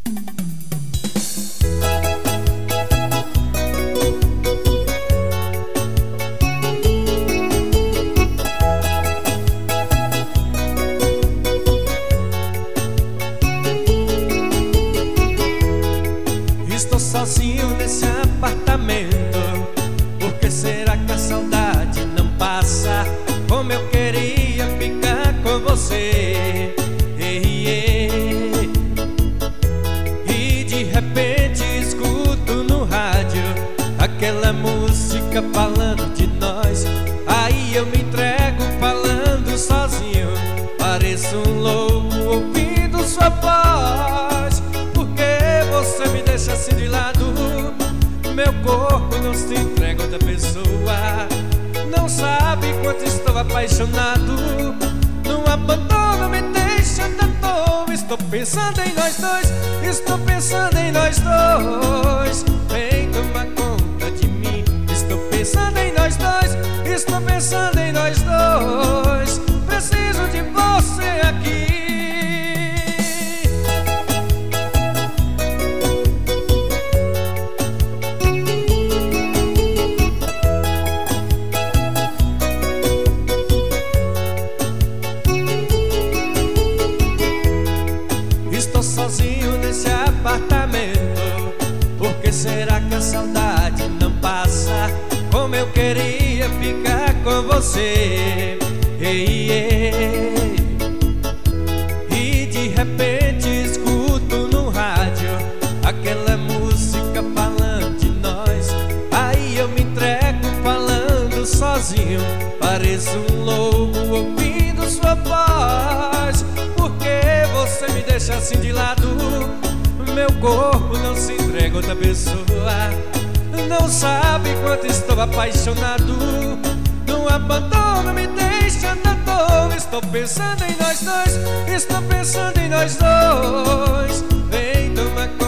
Estou sozinho nesse apartamento. Por que será que a saudade não passa? Como eu queria ficar com você. E de repente escuto no rádio aquela música falando de nós. Aí eu me entrego falando sozinho. Pareço um louco ouvindo sua voz. Você me deixa assim de lado. Meu corpo não se entrega a outra pessoa. Não sabe quanto estou apaixonado. Não abandona, me deixa tanto. Estou pensando em nós dois. Estou pensando em nós dois. Vem tomar conta de mim. Estou pensando em nós dois. Estou pensando em nós dois. Preciso de você aqui. Estou sozinho nesse apartamento. Por que será que a saudade não passa? Como eu queria ficar com você. E de repente escuto no rádio aquela música falando de nós. Aí eu me entrego falando sozinho. Pareço um louco ouvindo sua voz. Você me deixa assim de lado. Meu corpo não se entrega a outra pessoa. Não sabe quanto estou apaixonado. Não abandona, me deixa tanto. Estou pensando em nós dois. Estou pensando em nós dois. Vem tomar